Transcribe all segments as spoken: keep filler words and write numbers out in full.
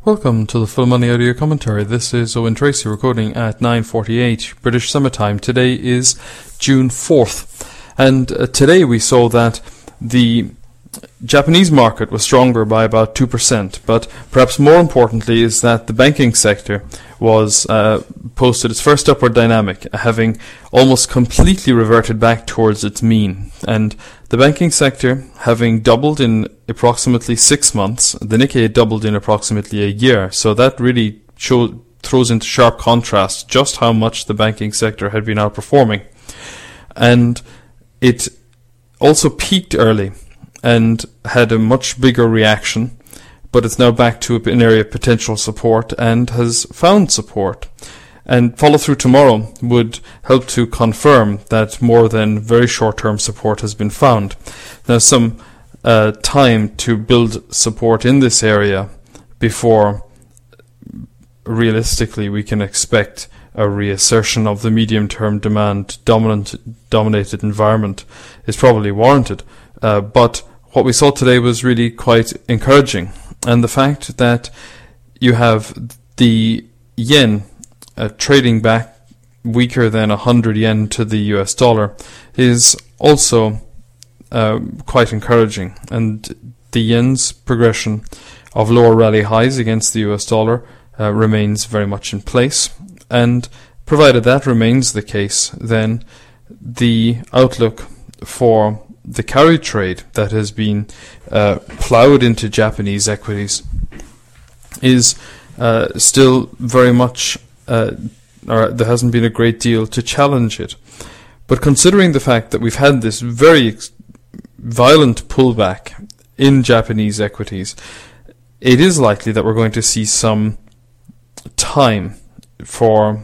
Welcome to the Full Money Audio Commentary. This is Owen Tracy recording at nine forty-eight British Summer Time. Today is June fourth, and uh, today we saw that the Japanese market was stronger by about two percent, but perhaps more importantly is that the banking sector was uh, posted its first upward dynamic, having almost completely reverted back towards its mean. And the banking sector, having doubled in approximately six months, the Nikkei doubled in approximately a year, so that really show, throws into sharp contrast just how much the banking sector had been outperforming. And it also peaked early and had a much bigger reaction, but it's now back to an area of potential support and has found support. And follow through tomorrow would help to confirm that more than very short-term support has been found. Now, some uh, time to build support in this area before realistically we can expect a reassertion of the medium-term demand dominant dominated environment is probably warranted. Uh, but what we saw today was really quite encouraging. And the fact that you have the yen uh, trading back weaker than one hundred yen to the U S dollar is also uh, quite encouraging. And the yen's progression of lower rally highs against the U S dollar uh, remains very much in place. And provided that remains the case, then the outlook for the carry trade that has been uh, ploughed into Japanese equities is uh, still very much, uh, or there hasn't been a great deal to challenge it. But considering the fact that we've had this very ex- violent pullback in Japanese equities, it is likely that we're going to see some time for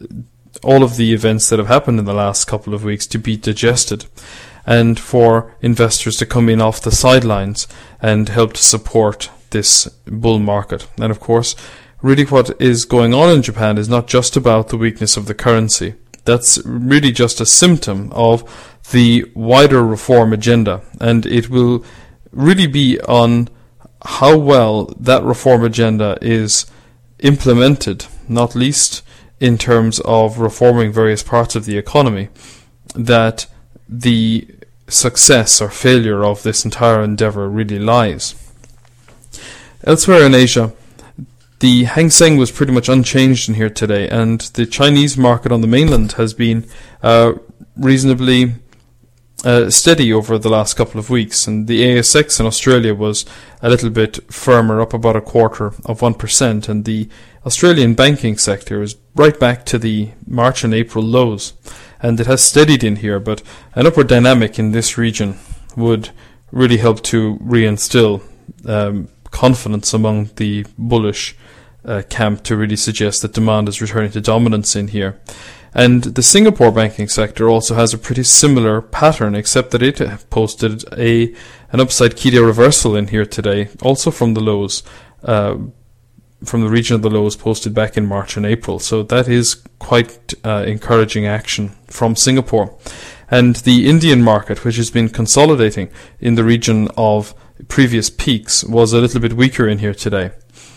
all of the events that have happened in the last couple of weeks to be digested, and for investors to come in off the sidelines and help to support this bull market. And of course, really what is going on in Japan is not just about the weakness of the currency. That's really just a symptom of the wider reform agenda, and it will really be on how well that reform agenda is implemented, not least in terms of reforming various parts of the economy, that the success or failure of this entire endeavour really lies. Elsewhere in Asia, the Hang Seng was pretty much unchanged in here today, and the Chinese market on the mainland has been uh, reasonably uh, steady over the last couple of weeks, and the A S X in Australia was a little bit firmer, up about a quarter of one percent, and the Australian banking sector is right back to the March and April lows. And it has steadied in here, but an upward dynamic in this region would really help to reinstill um, confidence among the bullish uh, camp to really suggest that demand is returning to dominance in here. And the Singapore banking sector also has a pretty similar pattern, except that it posted a an upside Kido reversal in here today, also from the lows, uh, from the region of the lows posted back in March and April. So that is quite uh, encouraging action from Singapore. And the Indian market, which has been consolidating in the region of previous peaks, was a little bit weaker in here today.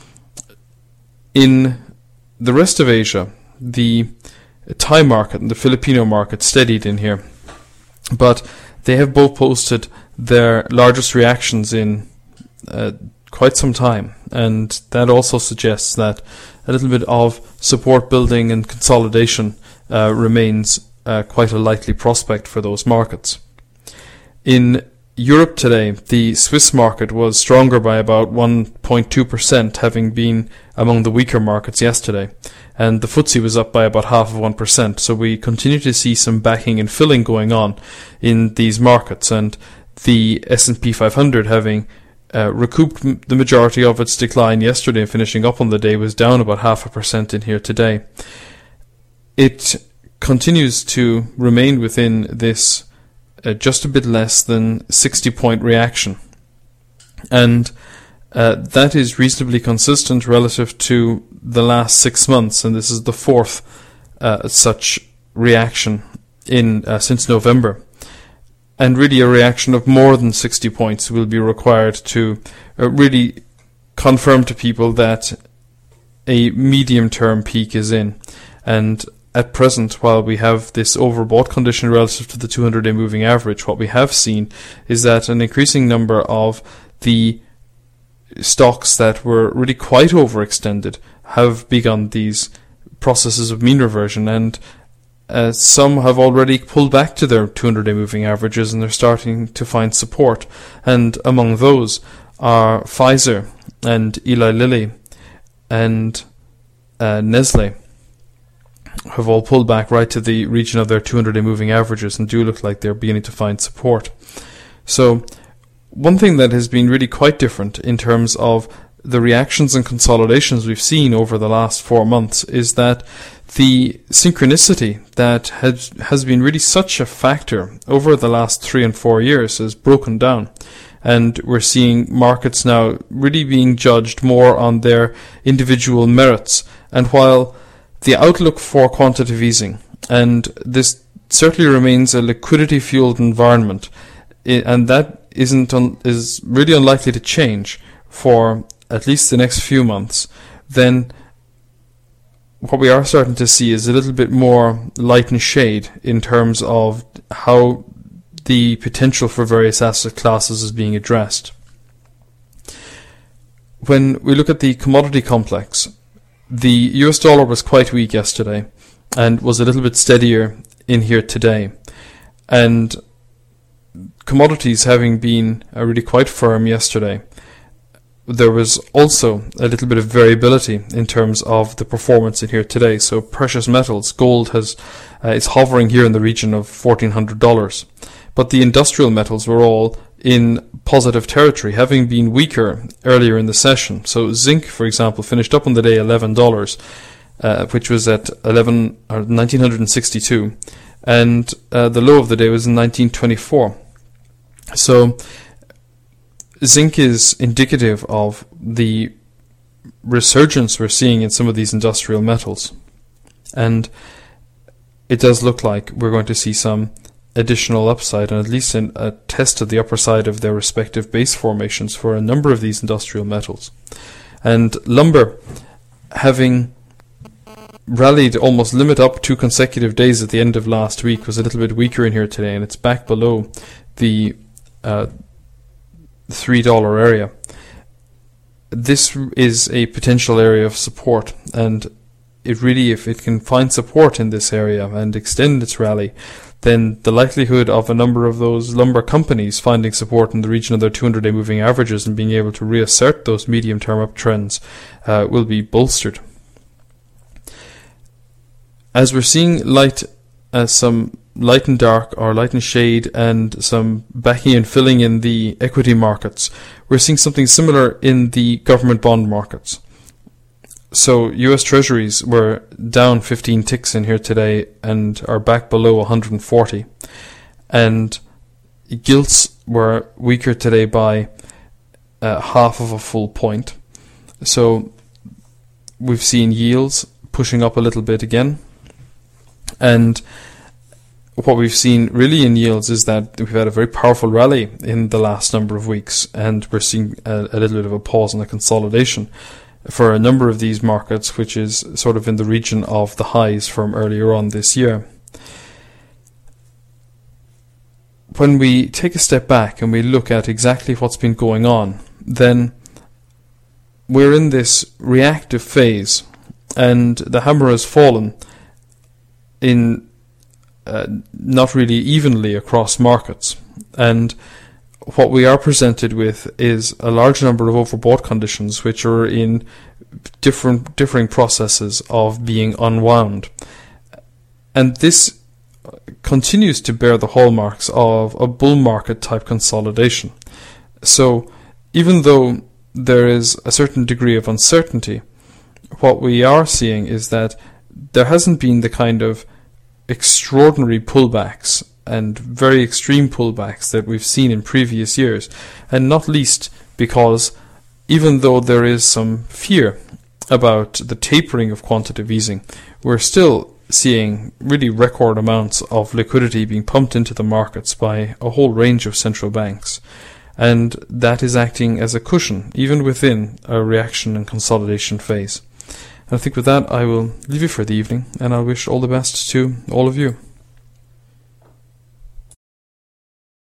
In the rest of Asia, the Thai market and the Filipino market steadied in here, but they have both posted their largest reactions in uh, quite some time, and that also suggests that a little bit of support building and consolidation uh, remains uh, quite a likely prospect for those markets. In Europe today, the Swiss market was stronger by about one point two percent, having been among the weaker markets yesterday, and the F T S E was up by about half of one percent, so we continue to see some backing and filling going on in these markets, and the S and P five hundred having Uh, recouped m- the majority of its decline yesterday and finishing up on the day was down about half a percent in here today. It continues to remain within this uh, just a bit less than sixty point reaction, and uh, that is reasonably consistent relative to the last six months, and this is the fourth uh, such reaction in uh, since November. And really a reaction of more than sixty points will be required to uh, really confirm to people that a medium-term peak is in. And at present, while we have this overbought condition relative to the two hundred day moving average, what we have seen is that an increasing number of the stocks that were really quite overextended have begun these processes of mean reversion, and uh, some have already pulled back to their two hundred day moving averages, and they're starting to find support. And among those are Pfizer and Eli Lilly and uh, Nestle, have all pulled back right to the region of their two hundred day moving averages and do look like they're beginning to find support. So one thing that has been really quite different in terms of the reactions and consolidations we've seen over the last four months is that the synchronicity that has, has been really such a factor over the last three and four years has broken down. And we're seeing markets now really being judged more on their individual merits. And while the outlook for quantitative easing, and this certainly remains a liquidity-fueled environment, and that isn't un- is really unlikely to change for at least the next few months, then what we are starting to see is a little bit more light and shade in terms of how the potential for various asset classes is being addressed. When we look at the commodity complex, the U S dollar was quite weak yesterday and was a little bit steadier in here today. And commodities having been uh, really quite firm yesterday, there was also a little bit of variability in terms of the performance in here today. So precious metals, gold has uh, is hovering here in the region of fourteen hundred dollars. But the industrial metals were all in positive territory, having been weaker earlier in the session. So zinc, for example, finished up on the day eleven dollars, uh, which was at eleven or nineteen sixty-two, and uh, the low of the day was in nineteen twenty-four. So zinc is indicative of the resurgence we're seeing in some of these industrial metals, and it does look like we're going to see some additional upside, and at least in a test of the upper side of their respective base formations for a number of these industrial metals. And lumber, having rallied almost limit up two consecutive days at the end of last week, was a little bit weaker in here today, and it's back below the uh, three dollar area. This is a potential area of support, and it really, if it can find support in this area and extend its rally, then the likelihood of a number of those lumber companies finding support in the region of their two hundred day moving averages and being able to reassert those medium-term uptrends uh, will be bolstered. As we're seeing light, uh, some light and dark, or light and shade, and some backing and filling in the equity markets, we're seeing something similar in the government bond markets. So U S Treasuries were down fifteen ticks in here today and are back below one hundred forty. And gilts were weaker today by uh, half of a full point. So we've seen yields pushing up a little bit again. And what we've seen really in yields is that we've had a very powerful rally in the last number of weeks, and we're seeing a, a little bit of a pause and a consolidation for a number of these markets, which is sort of in the region of the highs from earlier on this year. When we take a step back and we look at exactly what's been going on, then we're in this reactive phase, and the hammer has fallen in uh, not really evenly across markets. And what we are presented with is a large number of overbought conditions which are in different differing processes of being unwound. And this continues to bear the hallmarks of a bull market type consolidation. So even though there is a certain degree of uncertainty, what we are seeing is that there hasn't been the kind of extraordinary pullbacks and very extreme pullbacks that we've seen in previous years, and not least because even though there is some fear about the tapering of quantitative easing, we're still seeing really record amounts of liquidity being pumped into the markets by a whole range of central banks, and that is acting as a cushion even within a reaction and consolidation phase. And I think with that, I will leave you for the evening, and I wish all the best to all of you.